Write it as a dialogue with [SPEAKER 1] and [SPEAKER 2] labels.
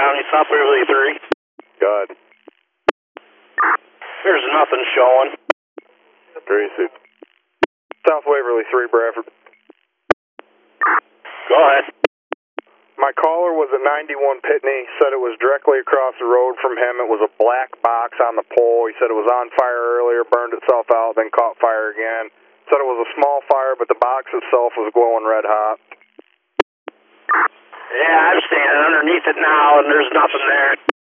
[SPEAKER 1] County, South Waverly 3.
[SPEAKER 2] Go ahead.
[SPEAKER 1] There's nothing showing.
[SPEAKER 2] Greasy. South Waverly 3, Bradford.
[SPEAKER 1] Go ahead.
[SPEAKER 2] My caller was at 91 Pitney, said it was directly across the road from him. It was a black box on the pole. He said it was on fire earlier, burned itself out, then caught fire again. Said it was a small fire, but the box itself was glowing red hot.
[SPEAKER 1] Yeah, I'm standing underneath it now, and there's nothing there.